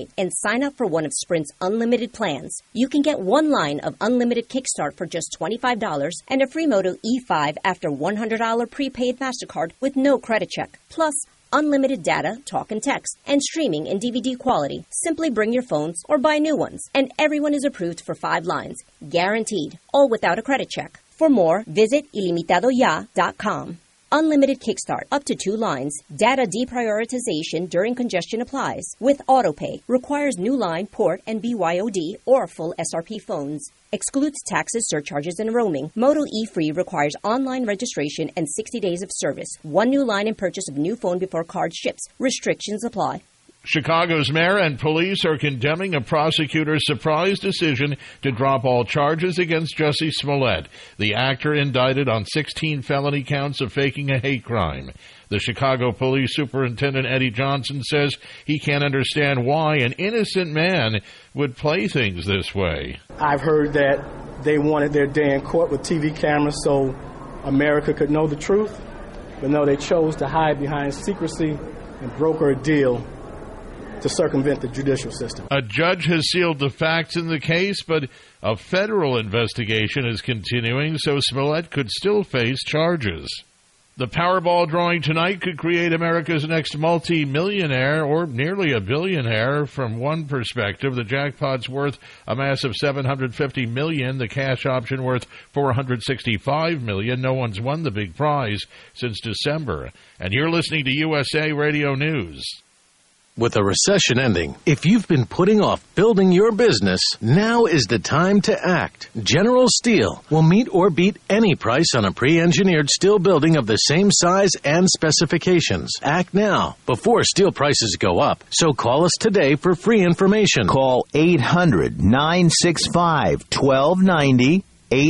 and sign up for one of Sprint's unlimited plans. You can get one line of unlimited Kickstart for just $25 and a free Moto E5 after $100 prepaid MasterCard with no credit check. Plus, unlimited data, talk and text, and streaming in DVD quality. Simply bring your phones or buy new ones, and everyone is approved for 5 lines. Guaranteed. All without a credit check. For more, visit ilimitadoya.com. Unlimited Kickstart, up to 2 lines. Data deprioritization during congestion applies. With AutoPay, requires new line, port, and BYOD or full SRP phones. Excludes taxes, surcharges, and roaming. Moto E-Free requires online registration and 60 days of service. 1 new line and purchase of new phone before card ships. Restrictions apply. Chicago's mayor and police are condemning a prosecutor's surprise decision to drop all charges against Jussie Smollett, the actor indicted on 16 felony counts of faking a hate crime. The Chicago Police Superintendent Eddie Johnson says he can't understand why an innocent man would play things this way. I've heard that they wanted their day in court with TV cameras so America could know the truth, but no, they chose to hide behind secrecy and broker a deal to circumvent the judicial system. A judge has sealed the facts in the case, but a federal investigation is continuing, so Smollett could still face charges. The Powerball drawing tonight could create America's next multi-millionaire or nearly a billionaire. From one perspective, the jackpot's worth a massive $750 million, the cash option worth $465 million. No one's won the big prize since December. And you're listening to USA Radio News. With a recession ending, if you've been putting off building your business, now is the time to act. General Steel will meet or beat any price on a pre-engineered steel building of the same size and specifications. Act now, before steel prices go up. So call us today for free information. Call 800-965-1290.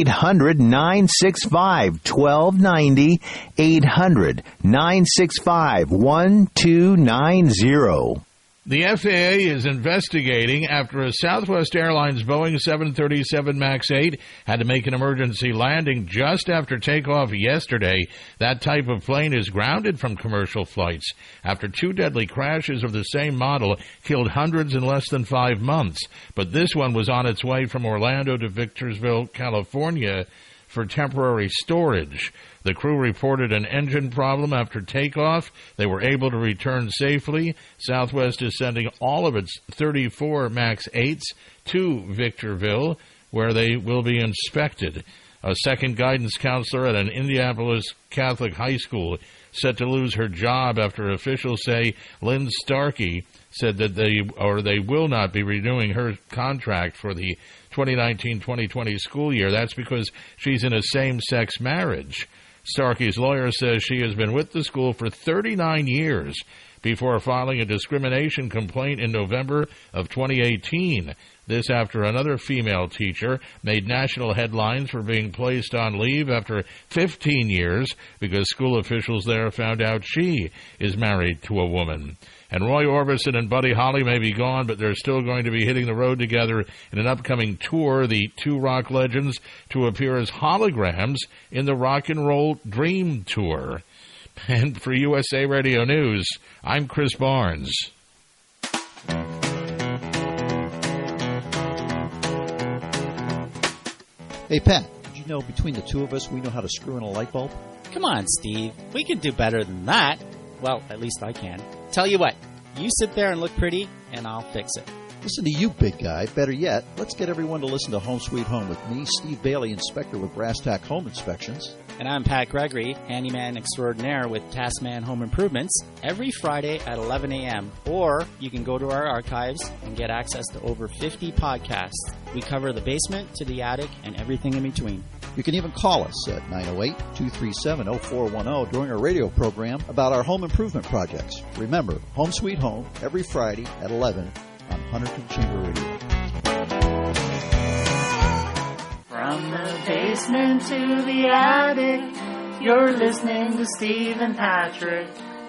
800-965-1290, 800-965-1290. The FAA is investigating after a Southwest Airlines Boeing 737 MAX 8 had to make an emergency landing just after takeoff yesterday. That type of plane is grounded from commercial flights after 2 deadly crashes of the same model killed hundreds in less than 5 months. But this one was on its way from Orlando to Victorville, California, for temporary storage. The crew reported an engine problem after takeoff. They were able to return safely. Southwest is sending all of its 34 MAX 8s to Victorville, where they will be inspected. A second guidance counselor at an Indianapolis Catholic high school set to lose her job after officials say Lynn Starkey said that they will not be renewing her contract for the 2019-2020 school year. That's because she's in a same-sex marriage. Starkey's lawyer says she has been with the school for 39 years before filing a discrimination complaint in November of 2018. This after another female teacher made national headlines for being placed on leave after 15 years because school officials there found out she is married to a woman. And Roy Orbison and Buddy Holly may be gone, but they're still going to be hitting the road together in an upcoming tour, the two rock legends to appear as holograms in the Rock and Roll Dream Tour. And for USA Radio News, I'm Chris Barnes. Hey, Pat, did you know between the two of us, we know how to screw in a light bulb? Come on, Steve. We can do better than that. Well, at least I can. Tell you what, you sit there and look pretty, and I'll fix it. Listen to you, big guy. Better yet, let's get everyone to listen to Home Sweet Home with me, Steve Bailey, inspector with Brass Tack Home Inspections. And I'm Pat Gregory, handyman extraordinaire with Taskman Home Improvements, every Friday at 11 a.m. Or you can go to our archives and get access to over 50 podcasts. We cover the basement to the attic and everything in between. You can even call us at 908-237-0410 during our radio program about our home improvement projects. Remember, Home Sweet Home, every Friday at 11 on Hunterton Chamber Radio. From the basement to the attic, you're listening to Steve and Patrick.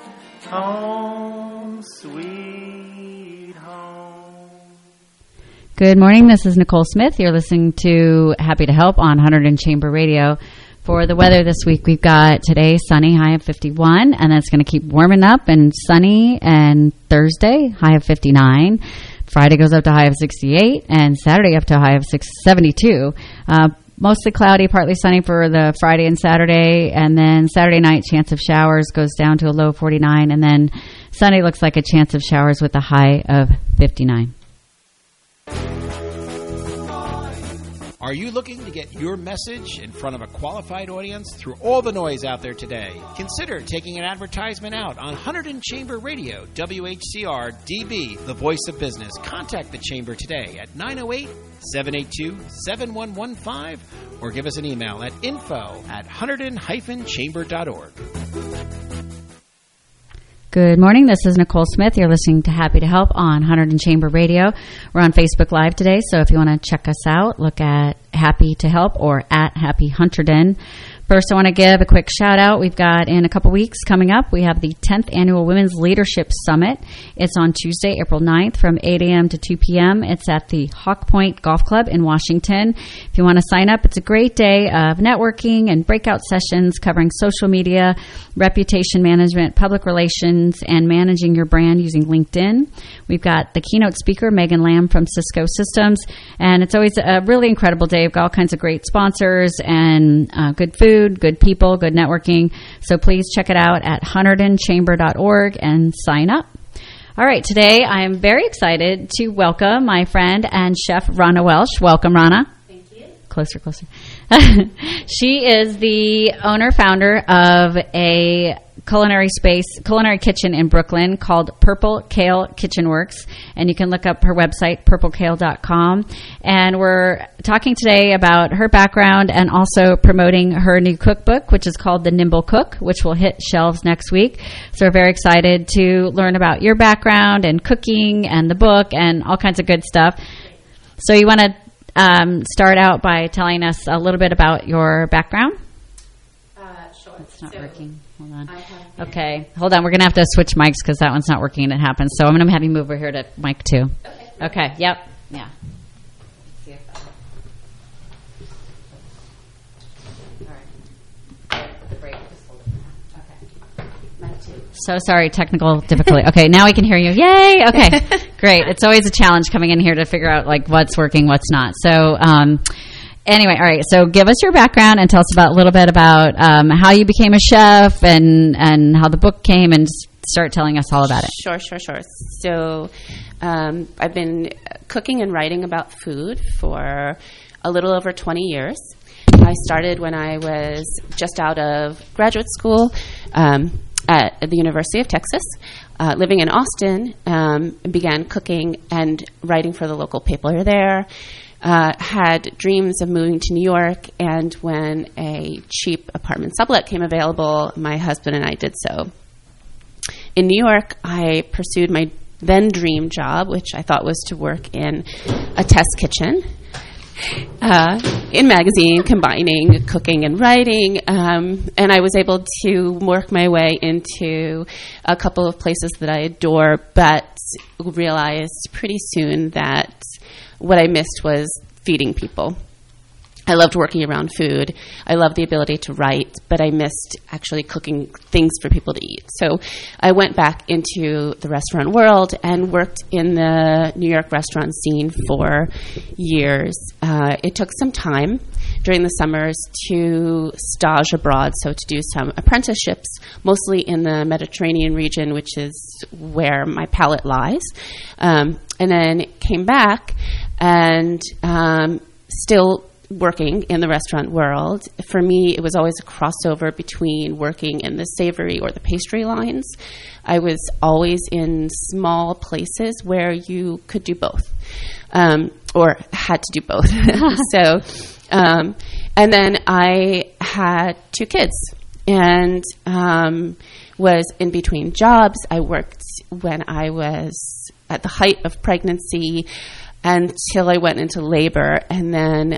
Home Sweet Home. Good morning, this is Nicole Smith. You're listening to Happy to Help on Hunterton Chamber Radio. For the weather this week, we've got today sunny, high of 51, and that's going to keep warming up and sunny, and Thursday, high of 59. Friday goes up to a high of 68, and Saturday up to a high of 72. Mostly cloudy, partly sunny for the Friday and Saturday, and then Saturday night, chance of showers goes down to a low of 49, and then Sunday looks like a chance of showers with a high of 59. Are you looking to get your message in front of a qualified audience through all the noise out there today? Consider taking an advertisement out on Hunterdon Chamber Radio, WHCR DB, the voice of business. Contact the Chamber today at 908-782-7115 or give us an email at info@hunterdon-chamber.org. Good morning. This is Nicole Smith. You're listening to Happy to Help on Hunterdon Chamber Radio. We're on Facebook Live today, so if you want to check us out, look at Happy to Help or at Happy Hunterdon. First, I want to give a quick shout out. We've got in a couple weeks coming up, we have the 10th Annual Women's Leadership Summit. It's on Tuesday, April 9th from 8 a.m. to 2 p.m. It's at the Hawk Point Golf Club in Washington. If you want to sign up, it's a great day of networking and breakout sessions covering social media, reputation management, public relations, and managing your brand using LinkedIn. We've got the keynote speaker, Megan Lamb from Cisco Systems, and it's always a really incredible day. We've got all kinds of great sponsors and good food, good people, good networking. So please check it out at hunterdonchamber.org and sign up. All right, today I am very excited to welcome my friend and chef Rana Welsh. Welcome, Rana. Thank you. Closer. She is the owner-founder of a culinary kitchen in Brooklyn called Purple Kale Kitchen Works, and you can look up her website, purplekale.com. And we're talking today about her background and also promoting her new cookbook, which is called The Nimble Cook, which will hit shelves next week. So we're very excited to learn about your background and cooking and the book and all kinds of good stuff. So you want to start out by telling us a little bit about your background? Sure. It's not working. Hold on. Okay. Hold on. We're going to have to switch mics because that one's not working and it happens. So I'm going to have you move over here to mic 2. Okay. Yep. Yeah. See if that works. All right. The break. Just hold it now. Okay. Mic 2. So sorry. Technical difficulty. Okay. Now we can hear you. Yay. Okay. Great. It's always a challenge coming in here to figure out like what's working, what's not. So, anyway, all right. So give us your background and tell us a little bit about how you became a chef and how the book came, and start telling us all about it. Sure. So I've been cooking and writing about food for a little over 20 years. I started when I was just out of graduate school at the University of Texas, living in Austin, began cooking and writing for the local paper there. Had dreams of moving to New York, and when a cheap apartment sublet came available, my husband and I did so. In New York, I pursued my then dream job, which I thought was to work in a test kitchen, in magazine, combining cooking and writing, and I was able to work my way into a couple of places that I adore, but realized pretty soon that what I missed was feeding people. I loved working around food. I loved the ability to write, but I missed actually cooking things for people to eat. So I went back into the restaurant world and worked in the New York restaurant scene for years. It took some time during the summers to stage abroad, so to do some apprenticeships, mostly in the Mediterranean region, which is where my palate lies. And then came back and still working in the restaurant world. For me, it was always a crossover between working in the savory or the pastry lines. I was always in small places where you could do both, or had to do both. And then I had 2 kids and was in between jobs. I worked when I was at the height of pregnancy until I went into labor, and then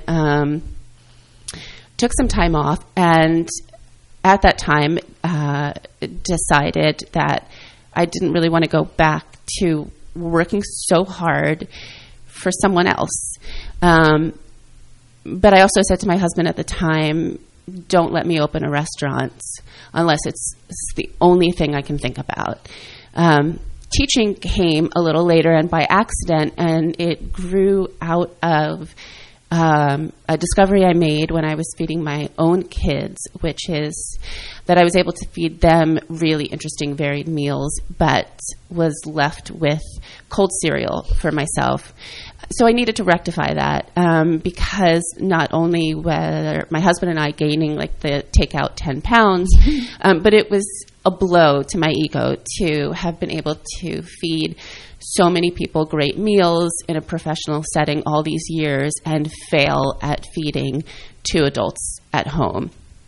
took some time off, and at that time decided that I didn't really want to go back to working so hard for someone else. But I also said to my husband at the time, don't let me open a restaurant unless it's the only thing I can think about. teaching came a little later and by accident, and it grew out of a discovery I made when I was feeding my own kids, which is that I was able to feed them really interesting, varied meals, but was left with cold cereal for myself. So I needed to rectify that because not only were my husband and I gaining like the takeout 10 pounds, but it was a blow to my ego to have been able to feed so many people great meals in a professional setting all these years and fail at feeding 2 adults at home.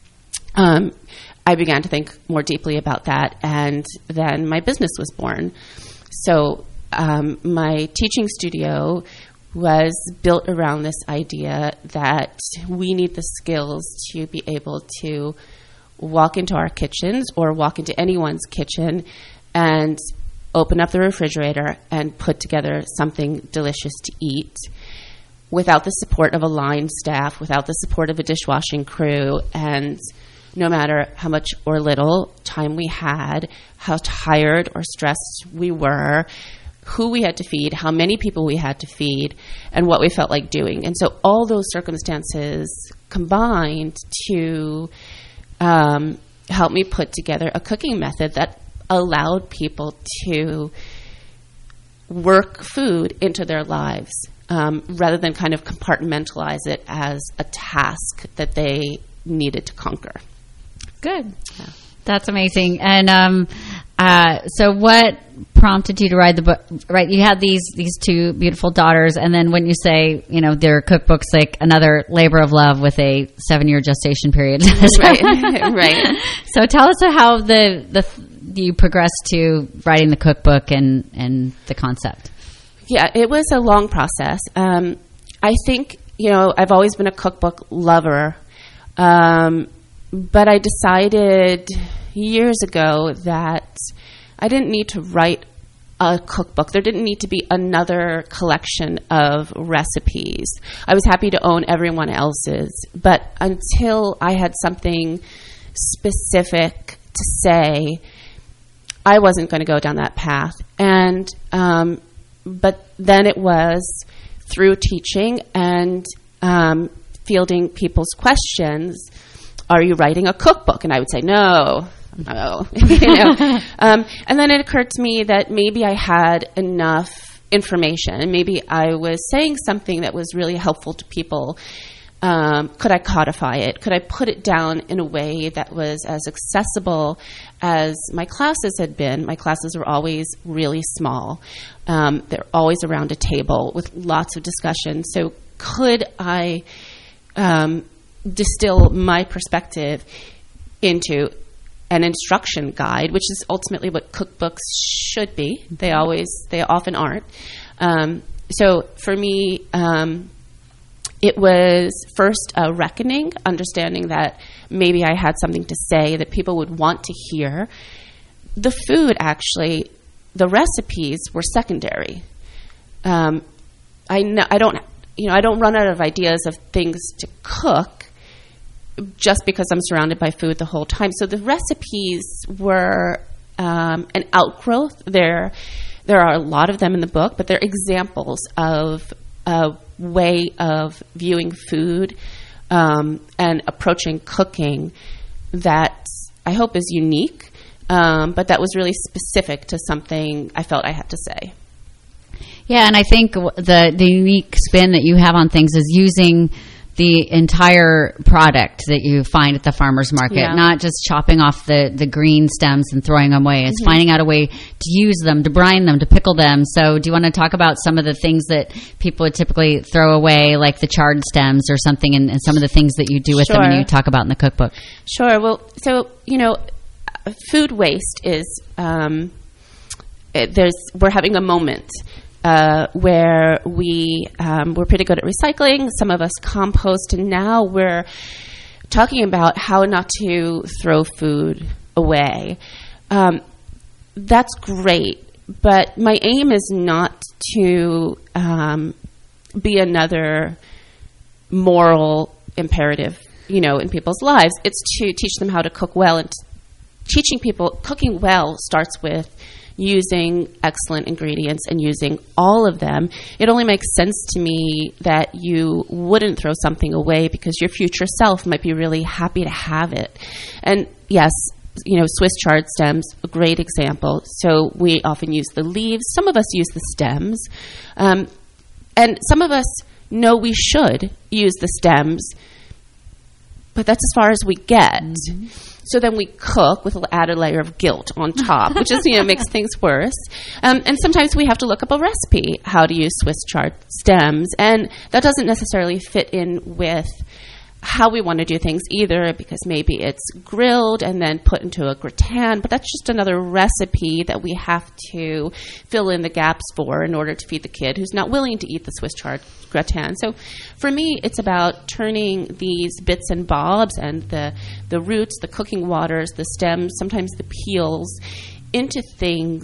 I began to think more deeply about that, and then my business was born. So my teaching studio was built around this idea that we need the skills to be able to walk into our kitchens or walk into anyone's kitchen and open up the refrigerator and put together something delicious to eat without the support of a line staff, without the support of a dishwashing crew, and no matter how much or little time we had, how tired or stressed we were, who we had to feed, how many people we had to feed, and what we felt like doing. And so all those circumstances combined to help me put together a cooking method that allowed people to work food into their lives rather than kind of compartmentalize it as a task that they needed to conquer. Good. Yeah. That's amazing. And so what prompted you to write the book? Right, you had these 2 beautiful daughters, and then when you say, their cookbooks like another labor of love with a 7-year gestation period. Right. So tell us how you progressed to writing the cookbook and the concept. Yeah, it was a long process. I think, I've always been a cookbook lover, but I decided years ago that I didn't need to write a cookbook. There didn't need to be another collection of recipes. I was happy to own everyone else's, but until I had something specific to say, I wasn't going to go down that path. And but then it was through teaching and fielding people's questions, are you writing a cookbook? And I would say, no. And then it occurred to me that maybe I had enough information and maybe I was saying something that was really helpful to people. Could I codify it? Could I put it down in a way that was as accessible as my classes had been? My classes were always really small. They're always around a table with lots of discussion. So could I distill my perspective into an instruction guide, which is ultimately what cookbooks should be. They often aren't. So for me, it was first a reckoning, understanding that maybe I had something to say that people would want to hear. The food, actually, the recipes were secondary. I don't run out of ideas of things to cook just because I'm surrounded by food the whole time. So the recipes were an outgrowth. There are a lot of them in the book, but they're examples of a way of viewing food and approaching cooking that I hope is unique, but that was really specific to something I felt I had to say. Yeah, and I think the unique spin that you have on things is using the entire product that you find at the farmer's market, not just chopping off the green stems and throwing them away. It's finding out a way to use them, to brine them, to pickle them. So do you want to talk about some of the things that people would typically throw away, like the charred stems or something, and some of the things that you do with them and you talk about in the cookbook? Sure. Well, so, food waste is, we're having a moment where we're pretty good at recycling. Some of us compost, and now we're talking about how not to throw food away. That's great, but my aim is not to be another moral imperative, in people's lives. It's to teach them how to cook well, and teaching people cooking well starts with using excellent ingredients and using all of them, it only makes sense to me that you wouldn't throw something away because your future self might be really happy to have it. And yes, Swiss chard stems, a great example. So we often use the leaves. Some of us use the stems. And some of us know we should use the stems, but that's as far as we get. Mm-hmm. So then we cook with an added layer of guilt on top, which is, makes things worse. And sometimes we have to look up a recipe, how to use Swiss chard stems. And that doesn't necessarily fit in with how we want to do things either, because maybe it's grilled and then put into a gratin, but that's just another recipe that we have to fill in the gaps for in order to feed the kid who's not willing to eat the Swiss chard gratin. So for me, it's about turning these bits and bobs and the roots, the cooking waters, the stems, sometimes the peels, into things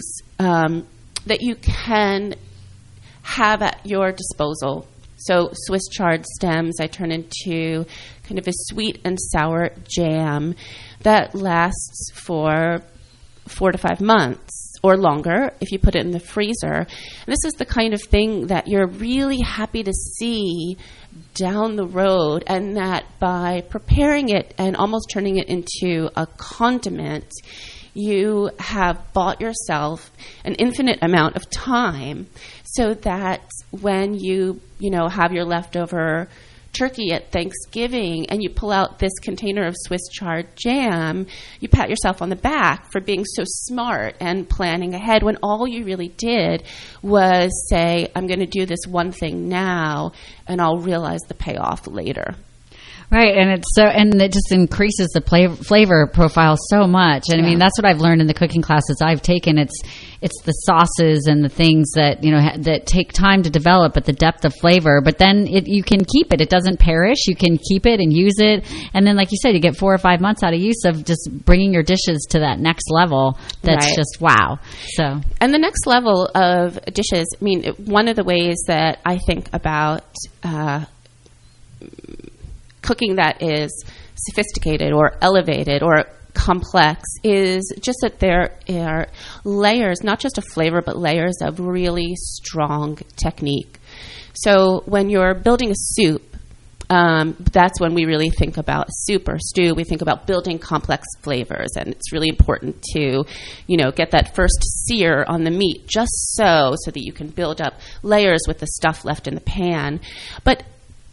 that you can have at your disposal. So Swiss chard stems I turn into kind of a sweet and sour jam that lasts for 4 to 5 months or longer if you put it in the freezer. And this is the kind of thing that you're really happy to see down the road, and that by preparing it and almost turning it into a condiment, you have bought yourself an infinite amount of time, so that when you have your leftover turkey at Thanksgiving and you pull out this container of Swiss chard jam, you pat yourself on the back for being so smart and planning ahead, when all you really did was say, I'm going to do this one thing now and I'll realize the payoff later. Right, and it just increases the flavor profile so much. And I mean, that's what I've learned in the cooking classes I've taken. It's the sauces and the things that that take time to develop, but the depth of flavor. But then you can keep it; it doesn't perish. You can keep it and use it, and then, like you said, you get 4 or 5 months out of use of just bringing your dishes to that next level. That's just wow. So, and the next level of dishes. I mean, one of the ways that I think about cooking that is sophisticated or elevated or complex is just that there are layers, not just of flavor, but layers of really strong technique. So when you're building a soup, that's when we really think about soup or stew. We think about building complex flavors, and it's really important to, get that first sear on the meat just so that you can build up layers with the stuff left in the pan. But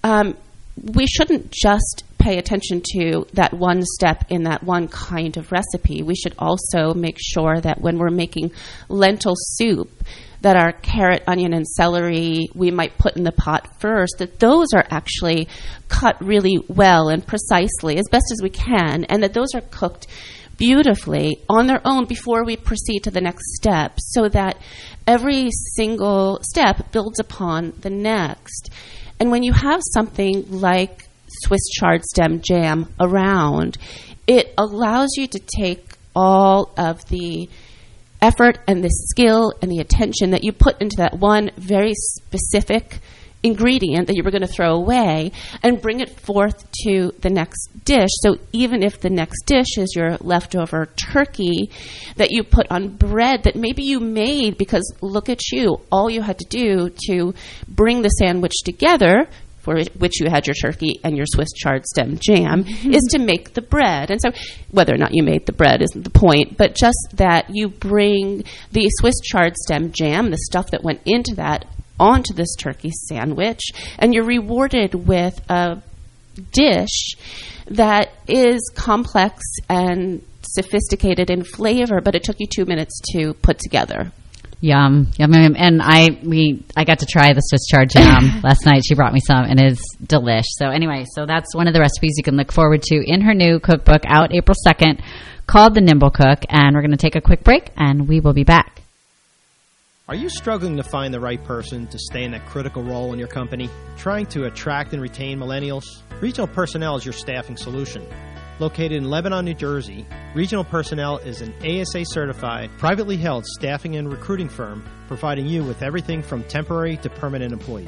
we shouldn't just pay attention to that one step in that one kind of recipe. We should also make sure that when we're making lentil soup, that our carrot, onion, and celery we might put in the pot first, that those are actually cut really well and precisely as best as we can, and that those are cooked beautifully on their own before we proceed to the next step, so that every single step builds upon the next. And when you have something like Swiss chard stem jam around, it allows you to take all of the effort and the skill and the attention that you put into that one very specific ingredient that you were going to throw away and bring it forth to the next dish. So even if the next dish is your leftover turkey that you put on bread that maybe you made, because look at you, all you had to do to bring the sandwich together, for which you had your turkey and your Swiss chard stem jam, is to make the bread. And so whether or not you made the bread isn't the point, but just that you bring the Swiss chard stem jam, the stuff that went into that, onto this turkey sandwich, and you're rewarded with a dish that is complex and sophisticated in flavor, but it took you 2 minutes to put together. Yum, yum, yum. And I got to try the Swiss chard jam last night. She brought me some, and it's delish. So anyway, so that's one of the recipes you can look forward to in her new cookbook out April 2nd, called The Nimble Cook. And we're going to take a quick break, and we will be back. Are you struggling to find the right person to stay in that critical role in your company? Trying to attract and retain millennials? Regional Personnel is your staffing solution. Located in Lebanon, New Jersey, Regional Personnel is an ASA-certified, privately held staffing and recruiting firm providing you with everything from temporary to permanent employees.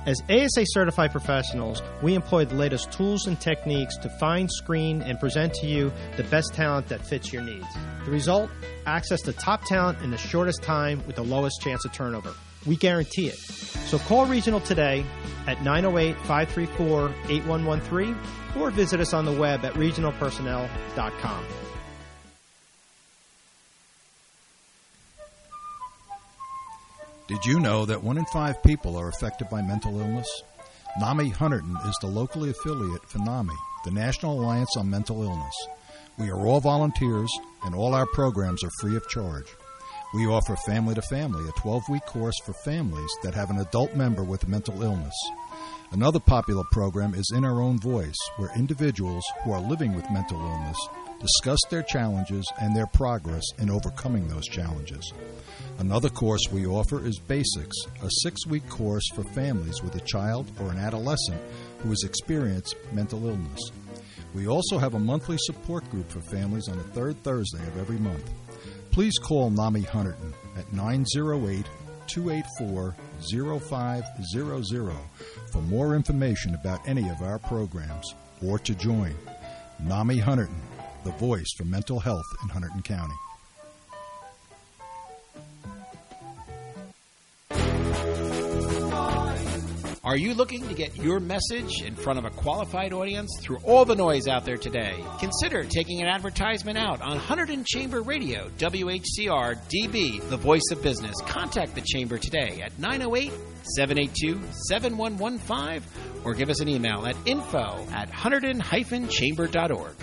As ASA certified professionals, we employ the latest tools and techniques to find, screen, and present to you the best talent that fits your needs. The result? Access to top talent in the shortest time with the lowest chance of turnover. We guarantee it. So call Regional today at 908-534-8113 or visit us on the web at regionalpersonnel.com. Did you know that 1 in 5 people are affected by mental illness? NAMI Hunterdon is the locally affiliate for NAMI, the National Alliance on Mental Illness. We are all volunteers, and all our programs are free of charge. We offer Family to Family, a 12-week course for families that have an adult member with a mental illness. Another popular program is In Our Own Voice, where individuals who are living with mental illness discuss their challenges and their progress in overcoming those challenges. Another course we offer is Basics, a 6-week course for families with a child or an adolescent who has experienced mental illness. We also have a monthly support group for families on the third Thursday of every month. Please call NAMI Hunterdon at 908-284-0500 for more information about any of our programs or to join. NAMI Hunterdon, the voice for mental health in Hunterdon County. Are you looking to get your message in front of a qualified audience through all the noise out there today? Consider taking an advertisement out on Hunterdon Chamber Radio, WHCR DB, the voice of business. Contact the Chamber today at 908-782-7115 or give us an email at info@hunterdon-chamber.org.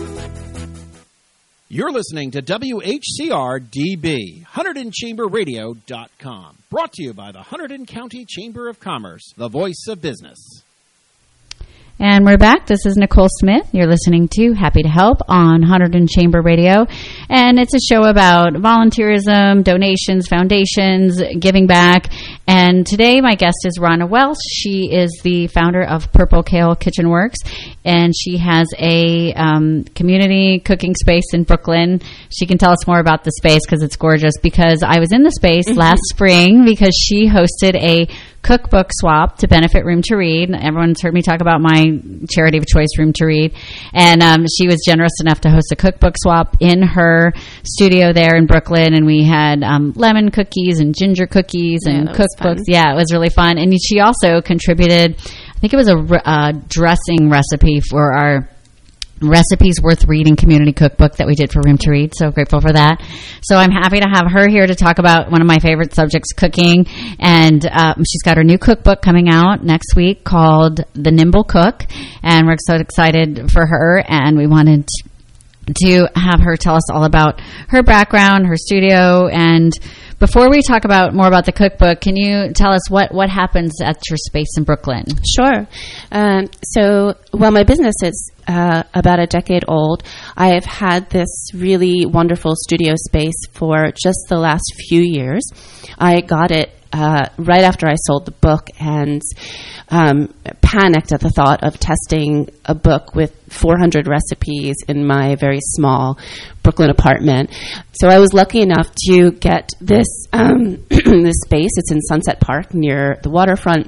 You're listening to WHCR DB, HunterdonChamberRadio.com. Brought to you by the Hunterdon County Chamber of Commerce, the voice of business. And we're back. This is Nicole Smith. You're listening to Happy to Help on Hunterdon Chamber Radio. And it's a show about volunteerism, donations, foundations, giving back. And today my guest is Rhonda Welsh. She is the founder of Purple Kale Kitchen Works. And she has a community cooking space in Brooklyn. She can tell us more about the space because it's gorgeous. Because I was in the space last spring because she hosted a cookbook swap to benefit Room to Read. Everyone's heard me talk about my charity of choice, Room to Read. And she was generous enough to host a cookbook swap in her studio there in Brooklyn. And we had lemon cookies and ginger cookies and cookbooks. Yeah, it was really fun. And she also contributed, I think it was a dressing recipe for our Recipes Worth Reading community cookbook that we did for Room to Read. So grateful for that. So I'm happy to have her here to talk about one of my favorite subjects, cooking. And she's got her new cookbook coming out next week called The Nimble Cook. And we're so excited for her. And we wanted to have her tell us all about her background, her studio. And before we talk about more about the cookbook, can you tell us what happens at your space in Brooklyn? Sure. So while my business is about a decade old, I have had this really wonderful studio space for just the last few years. I got it right after I sold the book and panicked at the thought of testing a book with 400 recipes in my very small Brooklyn apartment. So I was lucky enough to get this this space. It's in Sunset Park near the waterfront.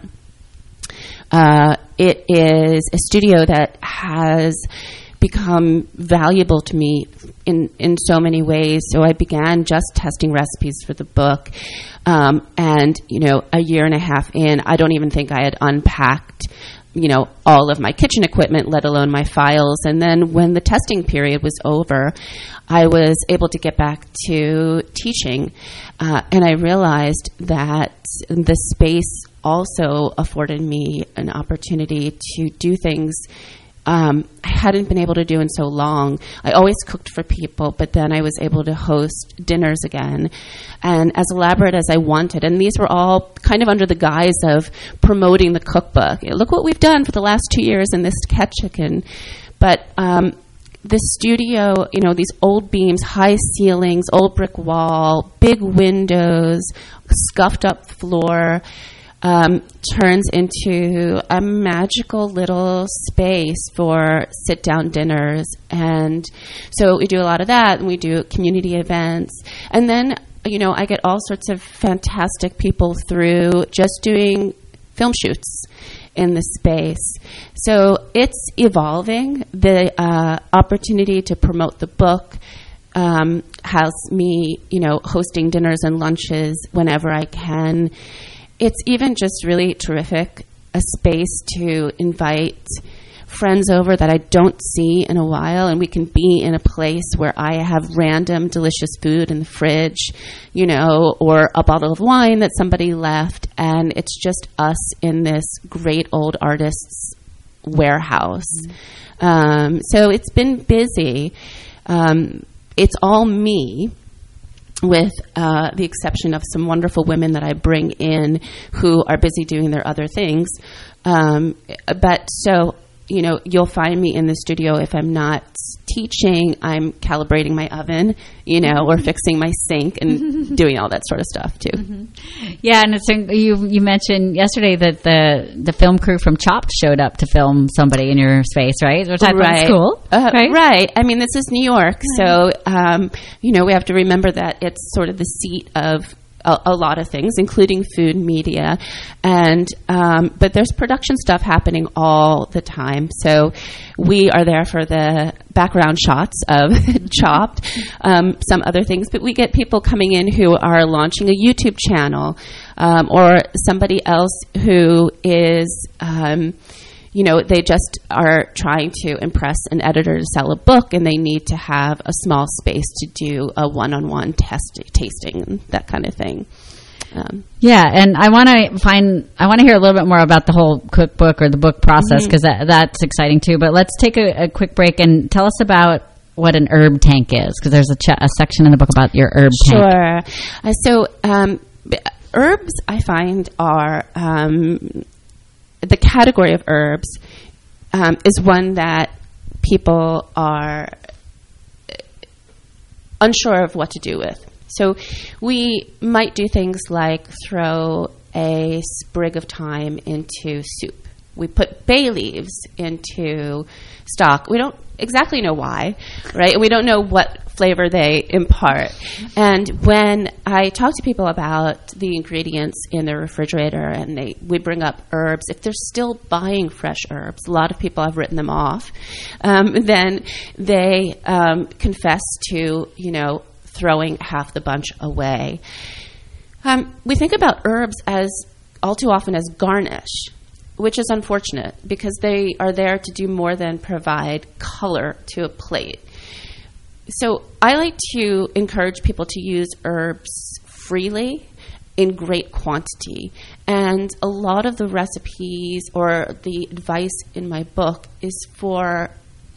It is a studio that has become valuable to me in so many ways. So I began just testing recipes for the book. And, a year and a half in, I don't even think I had unpacked, all of my kitchen equipment, let alone my files. And then when the testing period was over, I was able to get back to teaching. And I realized that the space also afforded me an opportunity to do things I hadn't been able to do in so long. I always cooked for people, but then I was able to host dinners again, and as elaborate as I wanted. And these were all kind of under the guise of promoting the cookbook. Look what we've done for the last 2 years in this cat chicken. But the studio, these old beams, high ceilings, old brick wall, big windows, scuffed up floor, turns into a magical little space for sit-down dinners. And so we do a lot of that, and we do community events. And then, I get all sorts of fantastic people through just doing film shoots in the space. So it's evolving. The opportunity to promote the book has me, hosting dinners and lunches whenever I can. It's even just really terrific, a space to invite friends over that I don't see in a while, and we can be in a place where I have random delicious food in the fridge, or a bottle of wine that somebody left, and it's just us in this great old artist's warehouse. So it's been busy. It's all me, with the exception of some wonderful women that I bring in who are busy doing their other things. But so, you'll find me in the studio if I'm not teaching. I'm calibrating my oven, or fixing my sink and doing all that sort of stuff too. Mm-hmm. Yeah, and it's you mentioned yesterday that the film crew from Chopped showed up to film somebody in your space, right? Which I thought was cool. Right. I mean, this is New York, so we have to remember that it's sort of the seat of a lot of things, including food media, and but there's production stuff happening all the time. So we are there for the background shots of Chopped, some other things, but we get people coming in who are launching a YouTube channel, or somebody else who is they just are trying to impress an editor to sell a book, and they need to have a small space to do a one-on-one tasting and that kind of thing. And I want to hear a little bit more about the whole cookbook or the book process, because that's exciting too. But let's take a quick break and tell us about what an herb tank is, because there's a section in the book about your herb tank. Sure. So herbs, I find, are the category of herbs is one that people are unsure of what to do with. So we might do things like throw a sprig of thyme into soup. We put bay leaves into stock. We don't exactly know why, right? We don't know what flavor they impart. And when I talk to people about the ingredients in their refrigerator and we bring up herbs, if they're still buying fresh herbs, a lot of people have written them off, then they confess to, throwing half the bunch away. We think about herbs as all too often as garnish, which is unfortunate because they are there to do more than provide color to a plate. So I like to encourage people to use herbs freely in great quantity. And a lot of the recipes or the advice in my book is for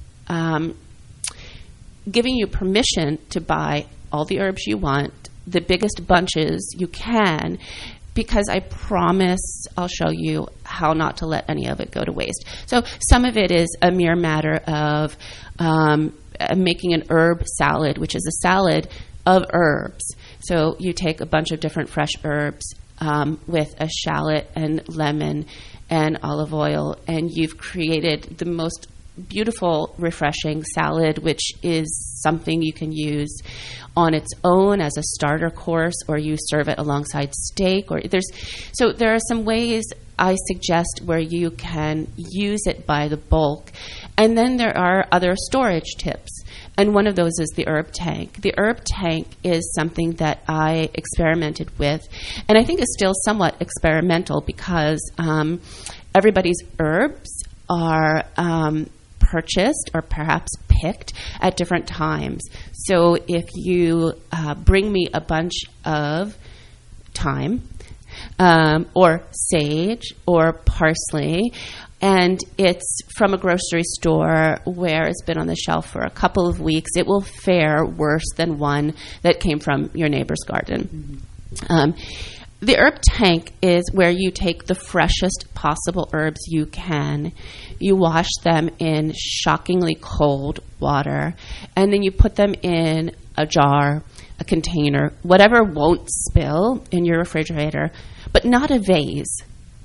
giving you permission to buy all the herbs you want, the biggest bunches you can, because I promise I'll show you how not to let any of it go to waste. So some of it is a mere matter of making an herb salad, which is a salad of herbs. So you take a bunch of different fresh herbs with a shallot and lemon and olive oil, and you've created the most beautiful, refreshing salad, which is something you can use on its own as a starter course, or you serve it alongside steak. Or there are some ways I suggest where you can use it by the bulk. And then there are other storage tips. And one of those is the herb tank. The herb tank is something that I experimented with, and I think is still somewhat experimental because everybody's herbs are purchased or perhaps picked at different times. So if you bring me a bunch of thyme or sage or parsley, and it's from a grocery store where it's been on the shelf for a couple of weeks, it will fare worse than one that came from your neighbor's garden. The herb tank is where you take the freshest possible herbs you can. You wash them in shockingly cold water, and then you put them in a jar, a container, whatever won't spill in your refrigerator, but not a vase.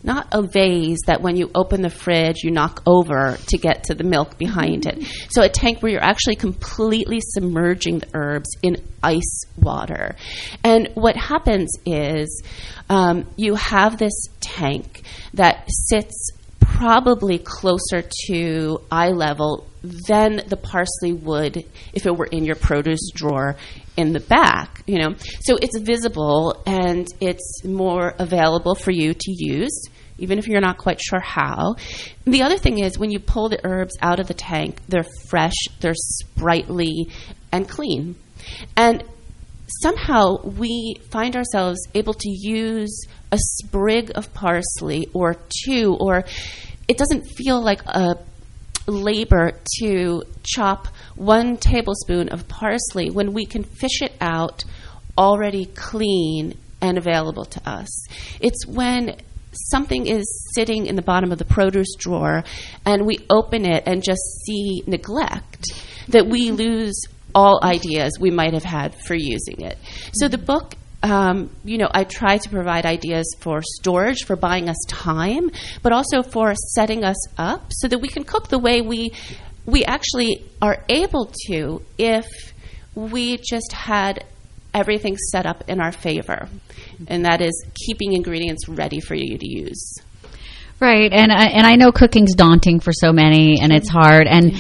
not a vase that when you open the fridge you knock over to get to the milk behind it. So a tank where you're actually completely submerging the herbs in ice water. And what happens is you have this tank that sits probably closer to eye level than the parsley would if it were in your produce drawer in the back, you know. So it's visible and it's more available for you to use, even if you're not quite sure how. The other thing is when you pull the herbs out of the tank, they're fresh, they're sprightly, and clean. And somehow we find ourselves able to use a sprig of parsley or two, or it doesn't feel like a labor to chop 1 tablespoon of parsley when we can fish it out already clean and available to us. It's when something is sitting in the bottom of the produce drawer and we open it and just see neglect that we lose all ideas we might have had for using it. So the book, I try to provide ideas for storage, for buying us time, but also for setting us up so that we can cook the way we actually are able to if we just had everything set up in our favor. And that is keeping ingredients ready for you to use. Right, and I know cooking's daunting for so many, and it's hard, and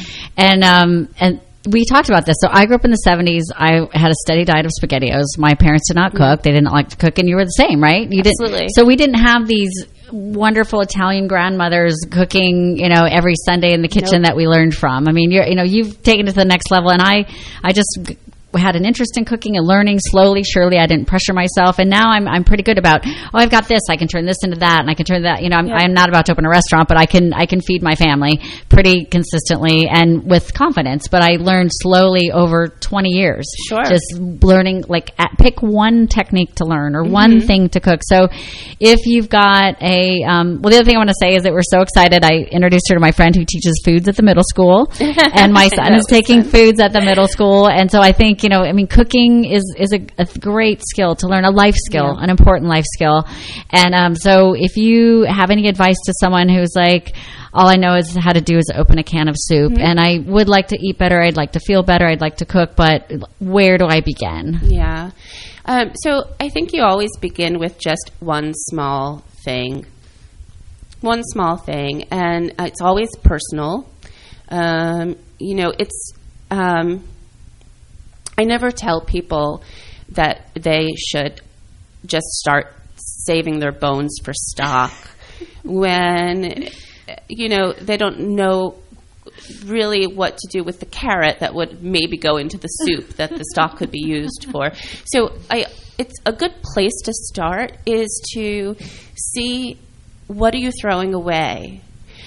we talked about this. So I grew up in the 70s. I had a steady diet of SpaghettiOs. My parents did not cook. They didn't like to cook, and you were the same, right? You Absolutely. Didn't. So we didn't have these wonderful Italian grandmothers cooking, every Sunday in the kitchen that we learned from. I mean, you've taken it to the next level, and I just had an interest in cooking and learning slowly, surely. I didn't pressure myself, and now I'm pretty good about, I've got this, I can turn this into that, and I can turn that, I'm not about to open a restaurant, but I can feed my family pretty consistently and with confidence. But I learned slowly over 20 years. Sure. Just learning, pick one technique to learn or one thing to cook. So if you've got the other thing I want to say is that we're so excited. I introduced her to my friend who teaches foods at the middle school, and my son is taking foods at the middle school, and so I think cooking is a great skill to learn, a life skill, an important life skill. And so if you have any advice to someone who's like, all I know is how to do is open a can of soup, and I would like to eat better, I'd like to feel better, I'd like to cook, but where do I begin? Yeah. So I think you always begin with just one small thing. One small thing, and it's always personal. I never tell people that they should just start saving their bones for stock when, they don't know really what to do with the carrot that would maybe go into the soup that the stock could be used for. So it's a good place to start is to see, what are you throwing away?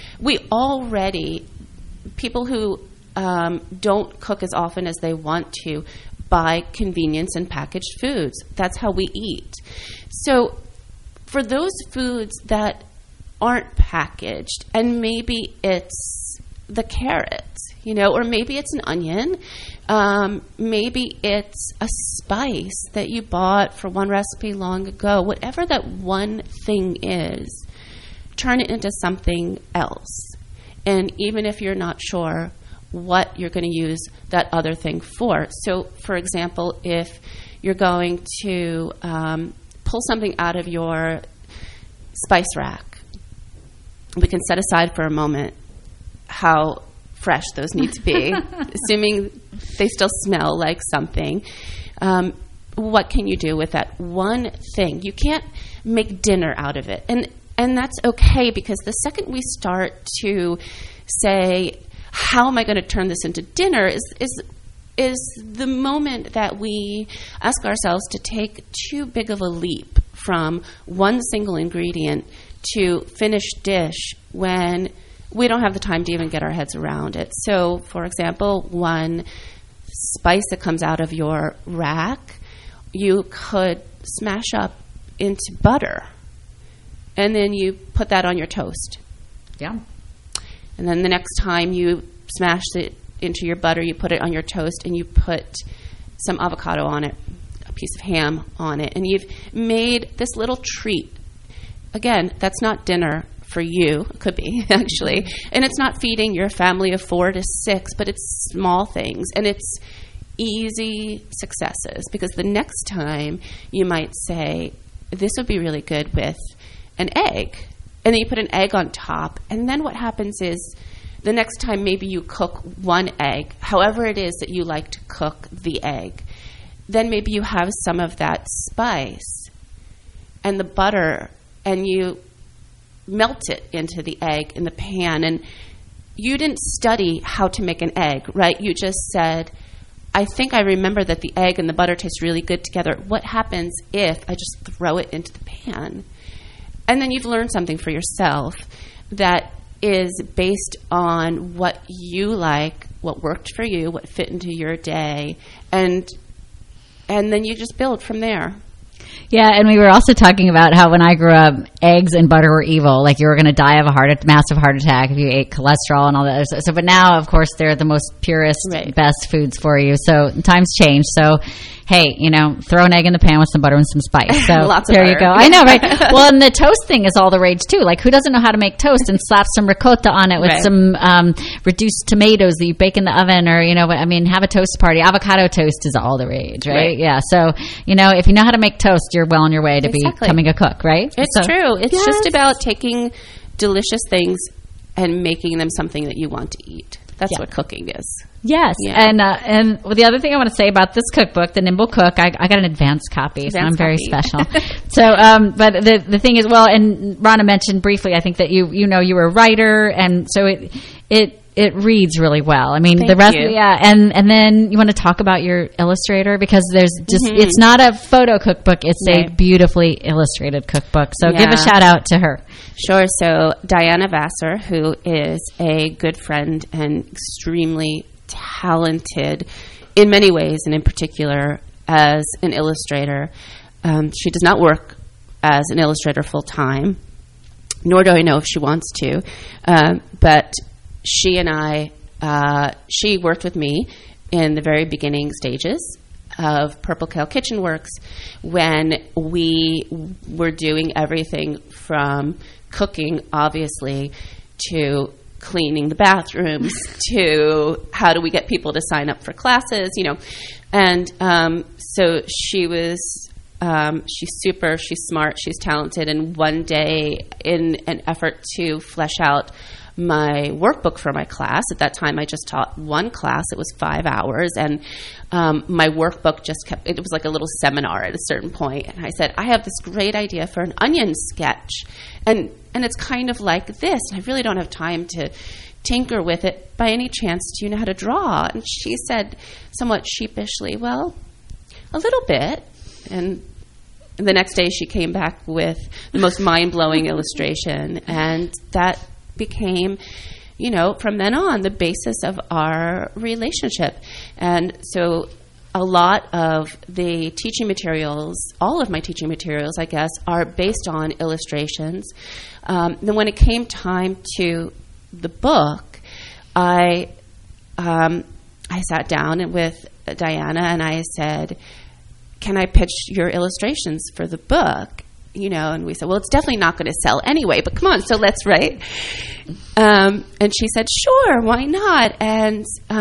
People who don't cook as often as they want to buy convenience and packaged foods. That's how we eat. So for those foods that aren't packaged, and maybe it's the carrot, or maybe it's an onion, maybe it's a spice that you bought for one recipe long ago, whatever that one thing is, turn it into something else. And even if you're not sure what you're going to use that other thing for. So, for example, if you're going to pull something out of your spice rack, we can set aside for a moment how fresh those need to be, assuming they still smell like something. What can you do with that one thing? You can't make dinner out of it. And that's okay, because the second we start to say, how am I going to turn this into dinner, is the moment that we ask ourselves to take too big of a leap from one single ingredient to finished dish when we don't have the time to even get our heads around it. So, for example, one spice that comes out of your rack, you could smash up into butter, and then you put that on your toast. Yeah. And then the next time you smash it into your butter, you put it on your toast, and you put some avocado on it, a piece of ham on it, and you've made this little treat again, that's not dinner for you. It could be, actually. And it's not feeding your family of 4 to 6, but it's small things. And it's easy successes, because the next time you might say, this would be really good with an egg. And then you put an egg on top. And then what happens is the next time maybe you cook one egg, however it is that you like to cook the egg, then maybe you have some of that spice and the butter, and you melt it into the egg in the pan. And you didn't study how to make an egg, right? You just said, I think I remember that the egg and the butter taste really good together. What happens if I just throw it into the pan? And then you've learned something for yourself that is based on what you like, what worked for you, what fit into your day, and then you just build from there. Yeah, and we were also talking about how when I grew up, eggs and butter were evil. Like, you were going to die of a massive heart attack if you ate cholesterol and all that. So, but now, of course, they're the most purest, best foods for you. So times change. So, hey, throw an egg in the pan with some butter and some spice. So Lots of there butter. you go. I know, right? Well, and the toast thing is all the rage too. Like, who doesn't know how to make toast and slap some ricotta on it with some reduced tomatoes that you bake in the oven, or have a toast party. Avocado toast is all the rage, right? Yeah. So if you know how to make toast, you're well on your way to becoming a cook, right? It's true. It's just about taking delicious things and making them something that you want to eat. That's what cooking is. Yes. Yeah. And the other thing I want to say about this cookbook, The Nimble Cook, I got an advanced copy, so I'm very special. So, but the thing is, and Ronna mentioned briefly, I think that you were a writer, and so it reads really well. I mean, Thank the rest, you. and then you want to talk about your illustrator, because there's just, it's not a photo cookbook, it's a beautifully illustrated cookbook. So give a shout out to her. Sure. So Diana Vassar, who is a good friend and extremely talented in many ways, and in particular as an illustrator. She does not work as an illustrator full time, nor do I know if she wants to, but she and she worked with me in the very beginning stages of Purple Kale Kitchen Works, when we were doing everything from cooking, obviously, to cleaning the bathrooms, to how do we get people to sign up for classes, And so she was, she's super, she's smart, she's talented. And one day, in an effort to flesh out my workbook for my class, at that time I just taught one class, it was 5 hours, and my workbook just it was like a little seminar at a certain point, and I said, I have this great idea for an onion sketch, and it's kind of like this, and I really don't have time to tinker with it. By any chance, do you know how to draw? And she said somewhat sheepishly, well, a little bit. And the next day she came back with the most mind-blowing illustration, and that became, from then on, the basis of our relationship. And so a lot of the teaching materials, all of my teaching materials, I guess, are based on illustrations. Then when it came time to the book, I sat down with Diana and I said, can I pitch your illustrations for the book? And we said, well, it's definitely not going to sell anyway, but come on, so let's write. And she said, sure, why not? And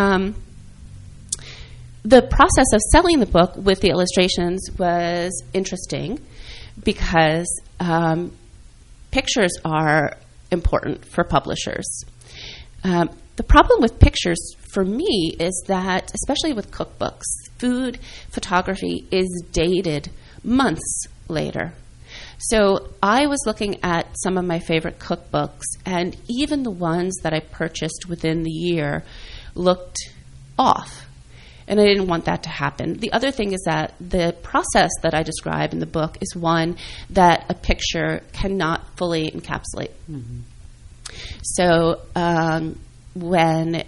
the process of selling the book with the illustrations was interesting, because pictures are important for publishers. The problem with pictures for me is that, especially with cookbooks, food photography is dated months later. So I was looking at some of my favorite cookbooks, and even the ones that I purchased within the year looked off. And I didn't want that to happen. The other thing is that the process that I describe in the book is one that a picture cannot fully encapsulate. Mm-hmm. So when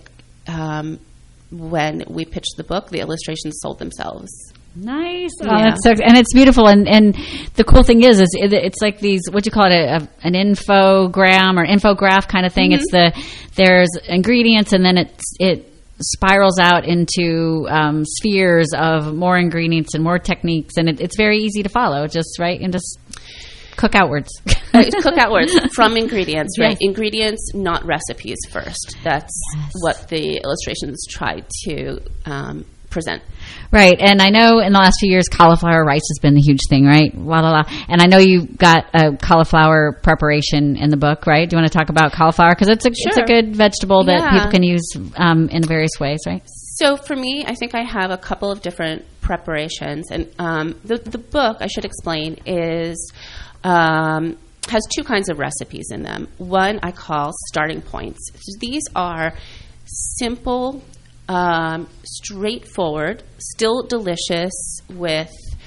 we pitched the book, the illustrations sold themselves. Nice. Oh, yeah. And it's beautiful. And the cool thing is it's like these, what do you call it, an infogram or infograph kind of thing. Mm-hmm. There's ingredients, and then it spirals out into spheres of more ingredients and more techniques, and it's very easy to follow. Just right and just. cook outwards. Cook outwards from ingredients, right? Yes. Ingredients, not recipes first. That's what the illustrations try to present. Right, and I know in the last few years, cauliflower rice has been the huge thing, right? La la la. And I know you got a cauliflower preparation in the book, right? Do you want to talk about cauliflower? Because it's a good vegetable that people can use in various ways, right? So for me, I think I have a couple of different preparations, and the book, I should explain, is has two kinds of recipes in them. One I call starting points. So these are simple, straightforward, still delicious with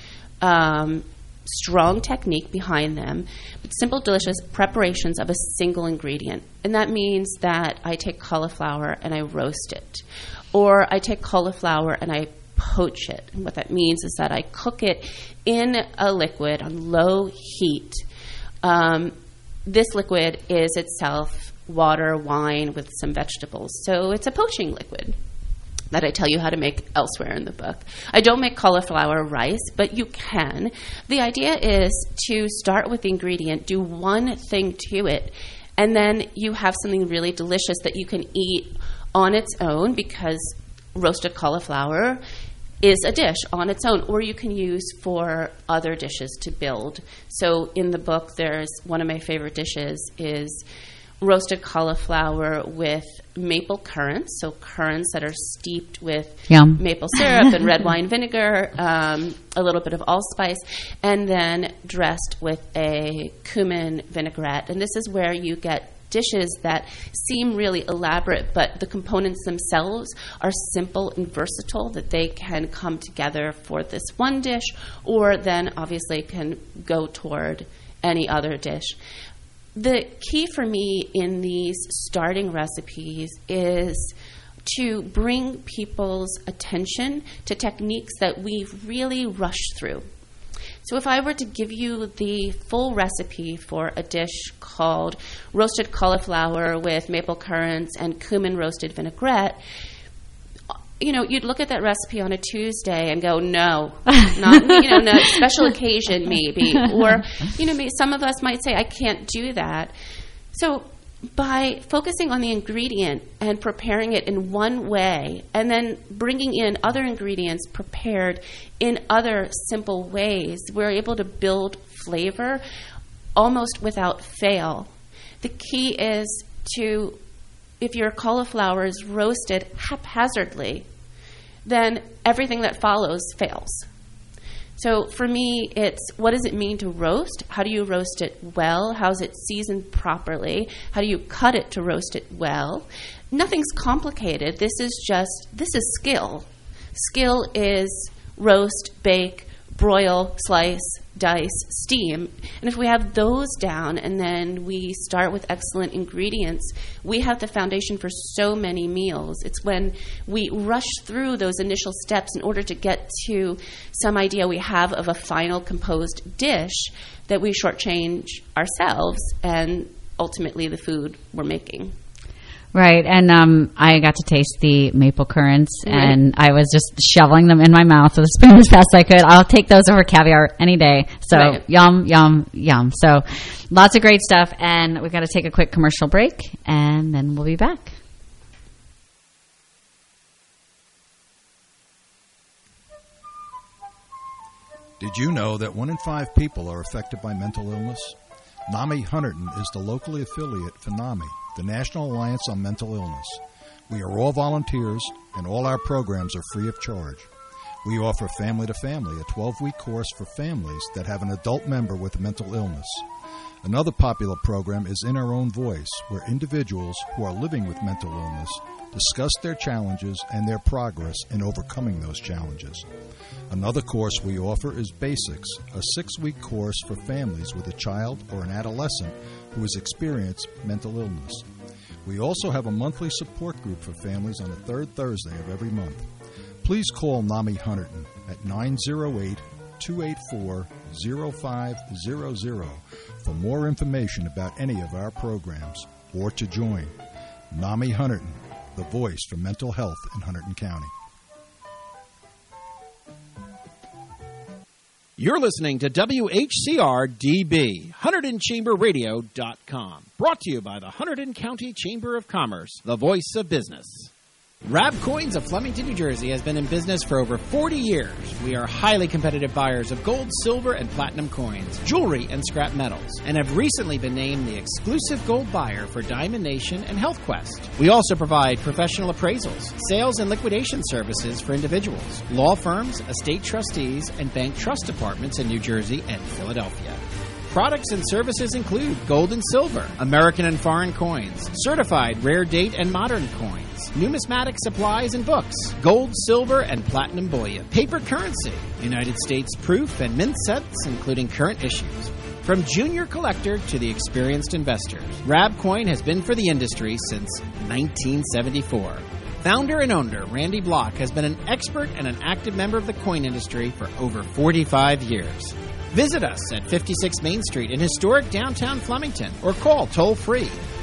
strong technique behind them, but simple, delicious preparations of a single ingredient. And that means that I take cauliflower and I roast it, or I take cauliflower and I poach it. And what that means is that I cook it in a liquid on low heat. This liquid is itself water, wine with some vegetables. So it's a poaching liquid that I tell you how to make elsewhere in the book. I don't make cauliflower rice, but you can. The idea is to start with the ingredient, do one thing to it, and then you have something really delicious that you can eat on its own, because roasted cauliflower is a dish on its own, or you can use for other dishes to build. So in the book, there's one of my favorite dishes is roasted cauliflower with maple currants, so currants that are steeped with maple syrup and red wine vinegar, a little bit of allspice, and then dressed with a cumin vinaigrette. And this is where you get dishes that seem really elaborate, but the components themselves are simple and versatile, that they can come together for this one dish, or then obviously can go toward any other dish. The key for me in these starting recipes is to bring people's attention to techniques that we've really rushed through. So if I were to give you the full recipe for a dish called roasted cauliflower with maple currants and cumin roasted vinaigrette, you'd look at that recipe on a Tuesday and go, no, not, no, special occasion maybe. Or, some of us might say, I can't do that. So by focusing on the ingredient and preparing it in one way, and then bringing in other ingredients prepared in other simple ways, we're able to build flavor almost without fail. The key is to, if your cauliflower is roasted haphazardly, then everything that follows fails. So for me, it's what does it mean to roast? How do you roast it well? How is it seasoned properly? How do you cut it to roast it well? Nothing's complicated. This is skill. Skill is roast, bake, broil, slice, dice, steam. And if we have those down and then we start with excellent ingredients, we have the foundation for so many meals. It's when we rush through those initial steps in order to get to some idea we have of a final composed dish that we shortchange ourselves and ultimately the food we're making. Right, and I got to taste the maple currants, and I was just shoveling them in my mouth with a spoon as fast as I could. I'll take those over caviar any day. So yum, yum, yum. So lots of great stuff, and we've got to take a quick commercial break, and then we'll be back. Did you know that 1 in 5 people are affected by mental illness? NAMI Hunterdon is the locally affiliate for NAMI, the National Alliance on Mental Illness. We are all volunteers, and all our programs are free of charge. We offer Family to Family, a 12-week course for families that have an adult member with a mental illness. Another popular program is In Our Own Voice, where individuals who are living with mental illness discuss their challenges and their progress in overcoming those challenges. Another course we offer is Basics, a 6-week course for families with a child or an adolescent who has experienced mental illness. We also have a monthly support group for families on the third Thursday of every month. Please call NAMI Hunterdon at 908-284-0500 for more information about any of our programs or to join. NAMI Hunterdon, the voice for mental health in Hunterdon County. You're listening to WHCR-DB, HunterdonChamberRadio.com. Brought to you by the Hunterdon County Chamber of Commerce, the voice of business. Rab Coins of Flemington, New Jersey has been in business for over 40 years. We are highly competitive buyers of gold, silver, and platinum coins, jewelry, and scrap metals, and have recently been named the exclusive gold buyer for Diamond Nation and Health Quest. We also provide professional appraisals, sales and liquidation services for individuals, law firms, estate trustees, and bank trust departments in New Jersey and Philadelphia. Products and services include gold and silver, American and foreign coins, certified rare date and modern coins, numismatic supplies and books, gold, silver, and platinum bullion, paper currency, United States proof and mint sets, including current issues. From junior collector to the experienced investors, Rab Coin has been for the industry since 1974. Founder and owner Randy Block has been an expert and an active member of the coin industry for over 45 years. Visit us at 56 Main Street in historic downtown Flemington or call toll-free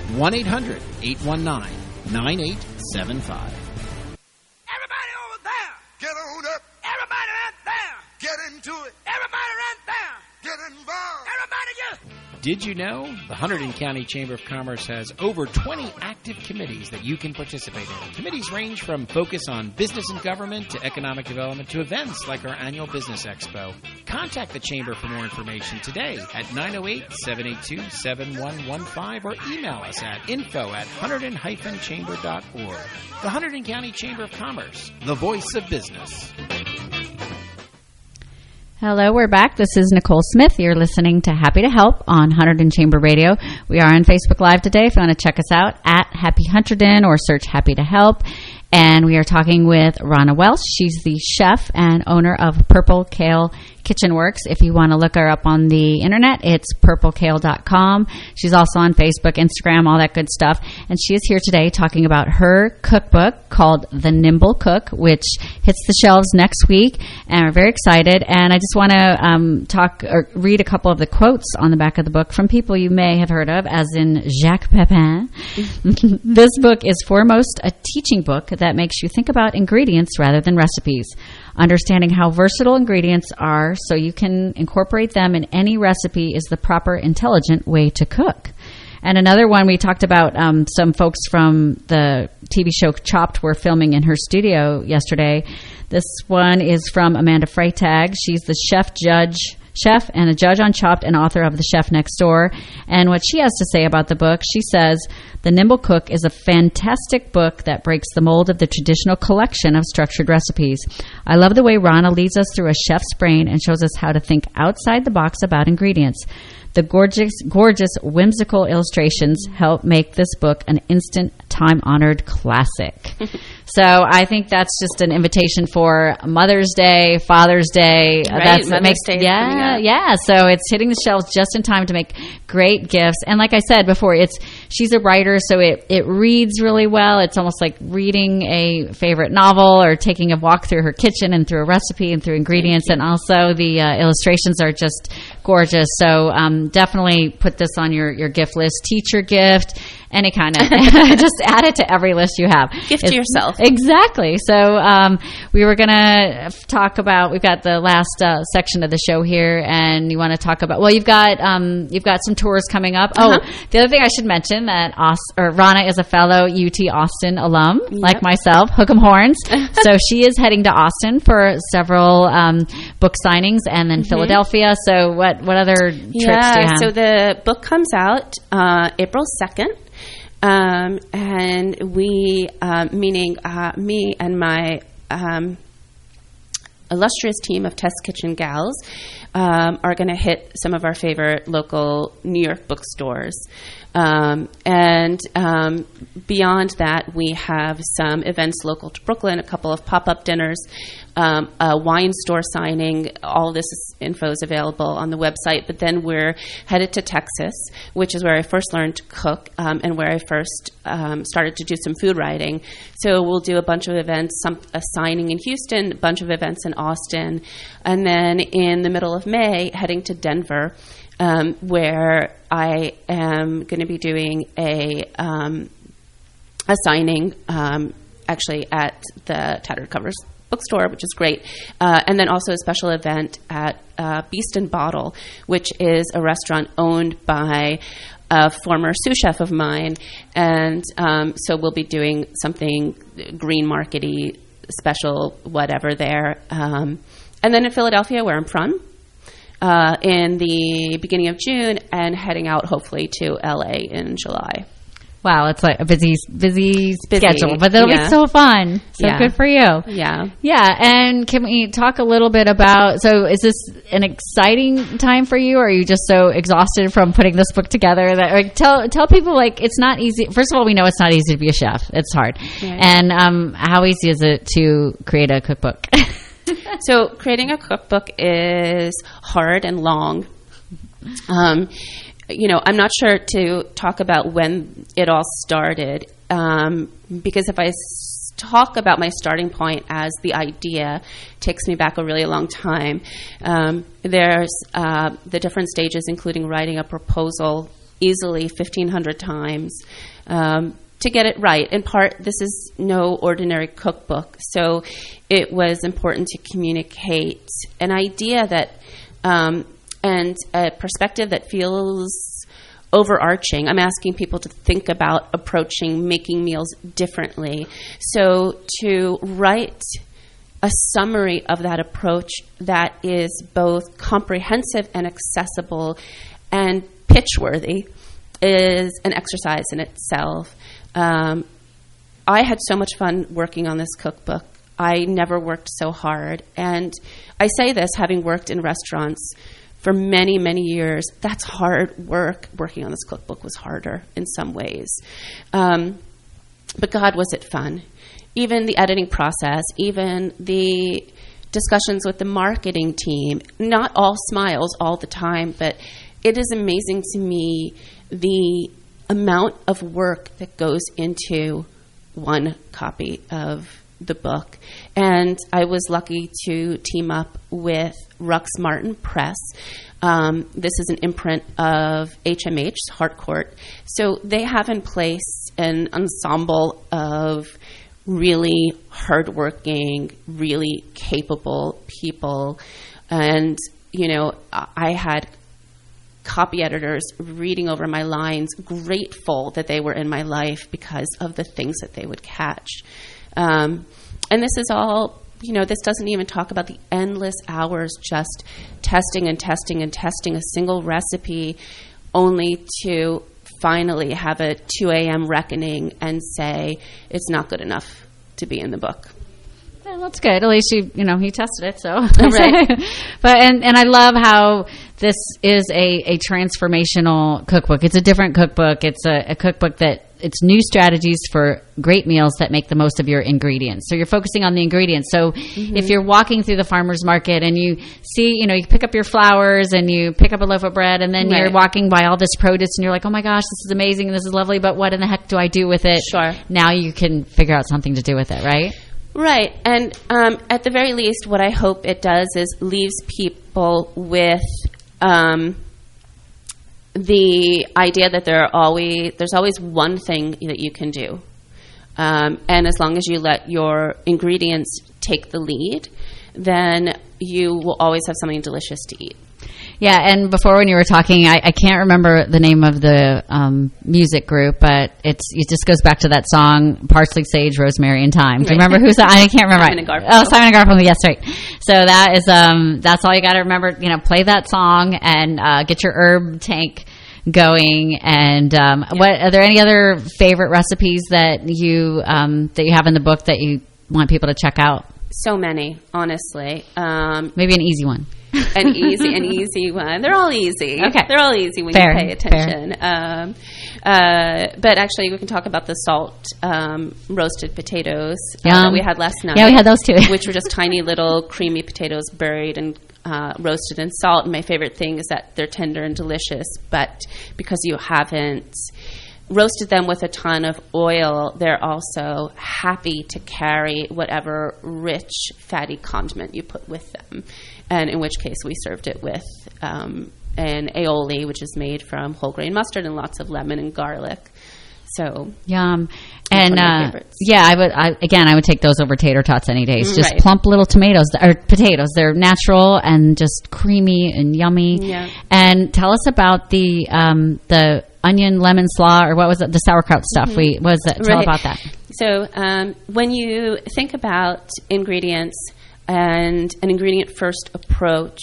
1-800-819-9875. Everybody over there, get on up. Everybody right there, get into it. Everybody right there, get involved. Everybody get... Did you know the Hunterdon County Chamber of Commerce has over 20 active committees that you can participate in? Committees range from focus on business and government to economic development to events like our annual Business Expo. Contact the Chamber for more information today at 908-782-7115 or email us at info@hunterdon-chamber.org. The Hunterdon County Chamber of Commerce, the voice of business. Hello, we're back. This is Nicole Smith. You're listening to Happy to Help on Hunterdon Chamber Radio. We are on Facebook Live today. If you want to check us out, at Happy Hunterdon or search Happy to Help. And we are talking with Ronna Welsh. She's the chef and owner of Purple Kale Kitchen Works. If you want to look her up on the internet, it's purplekale.com. She's also on Facebook, Instagram, all that good stuff. And she is here today talking about her cookbook called The Nimble Cook, which hits the shelves next week. And we're very excited. And I just want to read a couple of the quotes on the back of the book from people you may have heard of, as in Jacques Pepin. This book is foremost a teaching book that makes you think about ingredients rather than recipes. Understanding how versatile ingredients are so you can incorporate them in any recipe is the proper, intelligent way to cook. And another one, we talked about some folks from the TV show Chopped were filming in her studio yesterday. This one is from Amanda Freytag. She's the chef and a judge on Chopped and author of The Chef Next Door. And what she has to say about the book, she says, The Nimble Cook is a fantastic book that breaks the mold of the traditional collection of structured recipes. I love the way Ronna leads us through a chef's brain and shows us how to think outside the box about ingredients. The gorgeous, whimsical illustrations help make this book an instant, time-honored classic. So I think that's just an invitation for Mother's Day, Father's Day. Right, Mother's Day is coming up. Yeah. So it's hitting the shelves just in time to make great gifts. And like I said before, she's a writer, so it reads really well. It's almost like reading a favorite novel or taking a walk through her kitchen and through a recipe and through ingredients. And also the illustrations are just gorgeous. So definitely put this on your gift list. Teacher gift, any kind of just add it to every list you have. Gift to yourself. Exactly. So we were going to talk about, we've got the last section of the show here, and you want to talk about, well, you've got some tours coming up. Oh, the other thing I should mention that Ronna is a fellow UT Austin alum, like myself, hook 'em horns. So she is heading to Austin for several book signings, and then Philadelphia. So what other trips do you have? So the book comes out April 2nd. And we, meaning me and my illustrious team of Test Kitchen Gals, are going to hit some of our favorite local New York bookstores. And beyond that, we have some events local to Brooklyn, a couple of pop-up dinners, a wine store signing. All this info is available on the website. But then we're headed to Texas, which is where I first learned to cook and where I first started to do some food writing. So we'll do a bunch of events, a signing in Houston, a bunch of events in Austin, and then in the middle of May, heading to Denver, where I am going to be doing a signing, actually at the Tattered Covers bookstore, which is great. And then also a special event at Beast and Bottle, which is a restaurant owned by a former sous chef of mine. And so we'll be doing something green market-y, special, whatever there. And then in Philadelphia, where I'm from, in the beginning of June, and heading out hopefully to LA in July. Wow, it's like a busy schedule, but it'll be so fun. So good for you. Yeah. Yeah, and can we talk a little bit about, so is this an exciting time for you, or are you just so exhausted from putting this book together that, like, tell people, like, it's not easy. First of all, we know it's not easy to be a chef. It's hard. Right. And how easy is it to create a cookbook? So creating a cookbook is hard and long. I'm not sure to talk about when it all started, because if I talk about my starting point as the idea, it takes me back a really long time. There's the different stages, including writing a proposal easily 1,500 times to get it right. In part, this is no ordinary cookbook, so it was important to communicate an idea that and a perspective that feels overarching. I'm asking people to think about approaching making meals differently. So to write a summary of that approach that is both comprehensive and accessible and pitch-worthy is an exercise in itself. I had so much fun working on this cookbook. I never worked so hard. And I say this having worked in restaurants for many, many years. That's hard work. Working on this cookbook was harder in some ways. But God, was it fun. Even the editing process, even the discussions with the marketing team, not all smiles all the time, but it is amazing to me the amount of work that goes into one copy of the book. And I was lucky to team up with Rux Martin Press. This is an imprint of HMH, Harcourt. So they have in place an ensemble of really hardworking, really capable people. And, I had copy editors reading over my lines, grateful that they were in my life because of the things that they would catch. And this is all, this doesn't even talk about the endless hours just testing and testing and testing a single recipe only to finally have a 2 a.m. reckoning and say it's not good enough to be in the book. Well, that's good. At least he tested it. So, right. But and I love how this is a transformational cookbook. It's a different cookbook. It's a cookbook that it's new strategies for great meals that make the most of your ingredients. So you're focusing on the ingredients. So if you're walking through the farmer's market and you see, you pick up your flowers and you pick up a loaf of bread, and then you're walking by all this produce and you're like, oh my gosh, this is amazing and this is lovely, but what in the heck do I do with it? Sure. Now you can figure out something to do with it, right? Right. And at the very least, what I hope it does is leaves people with the idea that there's always one thing that you can do. And as long as you let your ingredients take the lead, then you will always have something delicious to eat. Yeah, and before when you were talking, I can't remember the name of the music group, but it just goes back to that song, Parsley, Sage, Rosemary, and Thyme. Do you remember who's that? I can't remember. Simon and Garfunkel. Oh, Simon and Garfunkel, yes, right. So that is, that's all you got to remember, play that song and get your herb tank going. And what are there any other favorite recipes that you have in the book that you want people to check out? So many, honestly. Maybe an easy one. An easy one. They're all easy. Okay. They're all easy when you pay attention. But actually, we can talk about the salt roasted potatoes that we had last night. Yeah, we had those too. Which were just tiny little creamy potatoes buried and roasted in salt. And my favorite thing is that they're tender and delicious, but because you haven't roasted them with a ton of oil, they're also happy to carry whatever rich, fatty condiment you put with them. And in which case we served it with an aioli, which is made from whole grain mustard and lots of lemon and garlic. So yum. That's And one of my favorites. yeah, I would take those over tater tots any day. It's just Right. plump little tomatoes or potatoes. They're natural and just creamy and yummy. Yeah. And tell us about the onion lemon slaw, or what was it? The sauerkraut stuff. Mhm. Tell Right. about that. So when you think about ingredients and an ingredient first approach,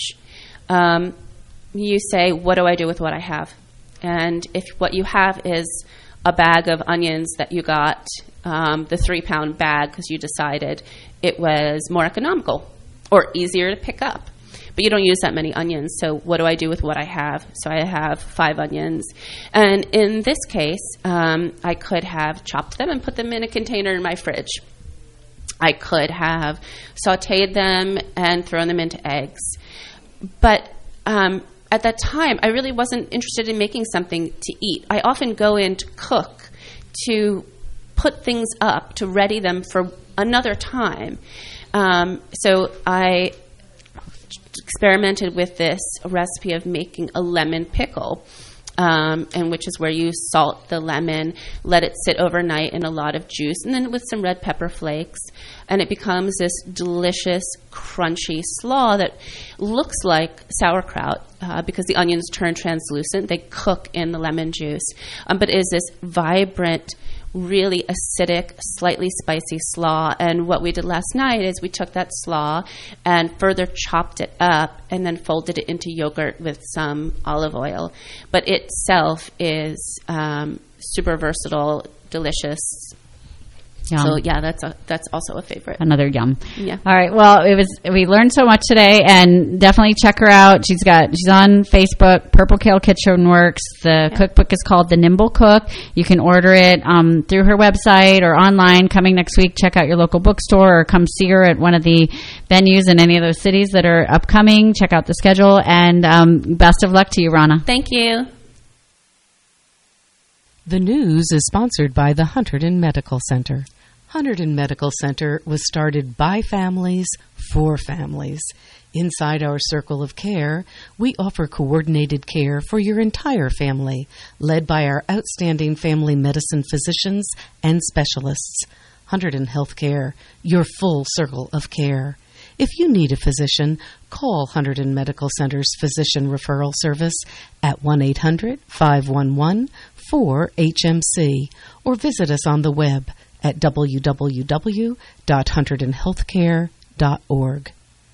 you say, what do I do with what I have? And if what you have is a bag of onions that you got, the 3-pound bag, because you decided it was more economical or easier to pick up, but you don't use that many onions. So what do I do with what I have? So I have 5 onions. And in this case, I could have chopped them and put them in a container in my fridge. I could have sauteed them and thrown them into eggs. But at that time, I really wasn't interested in making something to eat. I often go in to cook, to put things up, to ready them for another time. So I experimented with this recipe of making a lemon pickle, and which is where you salt the lemon, let it sit overnight in a lot of juice, and then with some red pepper flakes, and it becomes this delicious, crunchy slaw that looks like sauerkraut because the onions turn translucent. They cook in the lemon juice, but is this vibrant, really acidic, slightly spicy slaw. And what we did last night is we took that slaw and further chopped it up and then folded it into yogurt with some olive oil. But itself is super versatile, delicious. Yum. So yeah, that's also a favorite. Another yum. Yeah. All right. Well, we learned so much today, and definitely check her out. She's on Facebook, Purple Kale Kitchen Works. The cookbook is called The Nimble Cook. You can order it through her website or online. Coming next week, check out your local bookstore or come see her at one of the venues in any of those cities that are upcoming. Check out the schedule, and best of luck to you, Rana. Thank you. The news is sponsored by the Hunterdon Medical Center. Hunterdon Medical Center was started by families for families. Inside our circle of care, we offer coordinated care for your entire family, led by our outstanding family medicine physicians and specialists. Hunterdon Healthcare, your full circle of care. If you need a physician, call Hunterdon Medical Center's Physician Referral Service at 1-800-511-4HMC or visit us on the web at www.hunterdonhealthcare.org.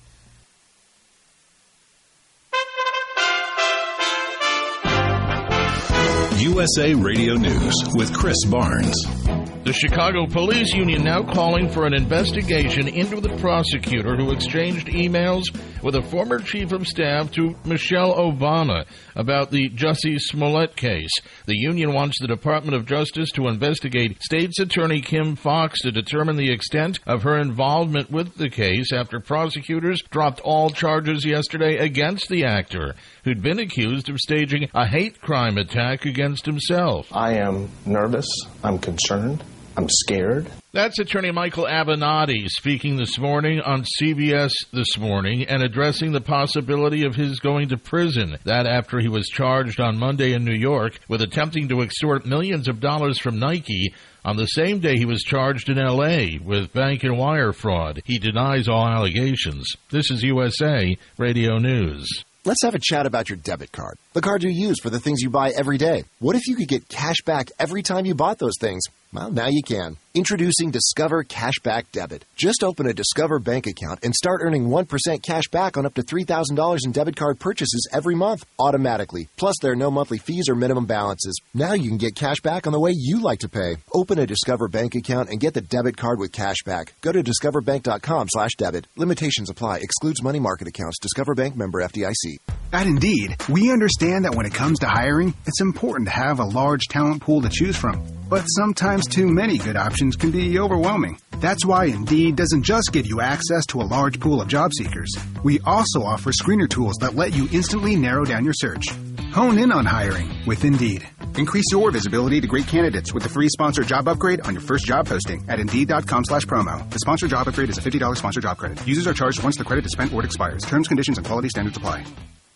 USA Radio News with Chris Barnes. The Chicago Police Union now calling for an investigation into the prosecutor who exchanged emails with a former chief of staff to Michelle Obama about the Jussie Smollett case. The union wants the Department of Justice to investigate State's Attorney Kim Foxx to determine the extent of her involvement with the case after prosecutors dropped all charges yesterday against the actor, who'd been accused of staging a hate crime attack against himself. I am nervous. I'm concerned. I'm scared. That's Attorney Michael Avenatti speaking this morning on CBS This Morning and addressing the possibility of his going to prison. That after he was charged on Monday in New York with attempting to extort millions of dollars from Nike on the same day he was charged in L.A. with bank and wire fraud. He denies all allegations. This is USA Radio News. Let's have a chat about your debit card, the card you use for the things you buy every day. What if you could get cash back every time you bought those things? Well, now you can. Introducing Discover Cashback Debit. Just open a Discover bank account and start earning 1% cash back on up to $3,000 in debit card purchases every month, automatically. Plus, there are no monthly fees or minimum balances. Now you can get cash back on the way you like to pay. Open a Discover bank account and get the debit card with cash back. Go to discoverbank.com/debit. Limitations apply. Excludes money market accounts. Discover Bank, member FDIC. At Indeed, we understand that when it comes to hiring, it's important to have a large talent pool to choose from. But sometimes too many good options can be overwhelming. That's why Indeed doesn't just give you access to a large pool of job seekers. We also offer screener tools that let you instantly narrow down your search. Hone in on hiring with Indeed. Increase your visibility to great candidates with the free sponsored job upgrade on your first job posting at Indeed.com/promo. The sponsored job upgrade is a $50 sponsored job credit. Users are charged once the credit is spent or it expires. Terms, conditions, and quality standards apply.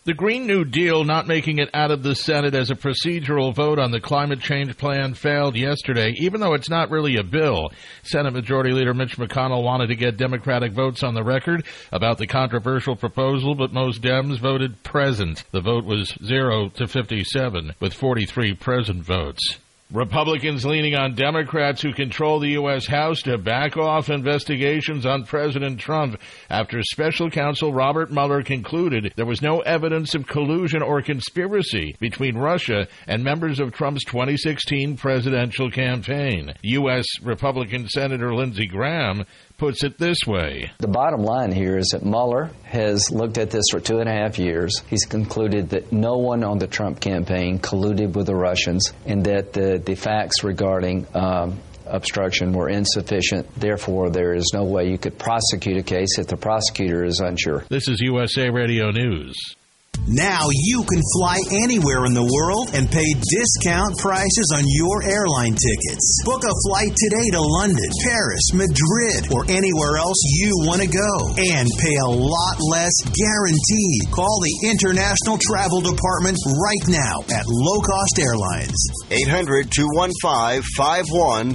The Green New Deal not making it out of the Senate as a procedural vote on the climate change plan failed yesterday, even though it's not really a bill. Senate Majority Leader Mitch McConnell wanted to get Democratic votes on the record about the controversial proposal, but most Dems voted present. The vote was 0-57, with 43 present votes. Republicans leaning on Democrats who control the U.S. House to back off investigations on President Trump after special counsel Robert Mueller concluded there was no evidence of collusion or conspiracy between Russia and members of Trump's 2016 presidential campaign. U.S. Republican Senator Lindsey Graham puts it this way. The bottom line here is that Mueller has looked at this for 2.5 years. He's concluded that no one on the Trump campaign colluded with the Russians and that the facts regarding obstruction were insufficient. Therefore, there is no way you could prosecute a case if the prosecutor is unsure. This is USA Radio News. Now you can fly anywhere in the world and pay discount prices on your airline tickets. Book a flight today to London, Paris, Madrid, or anywhere else you want to go. And pay a lot less guaranteed. Call the International Travel Department right now at Low Cost Airlines. 800-215-51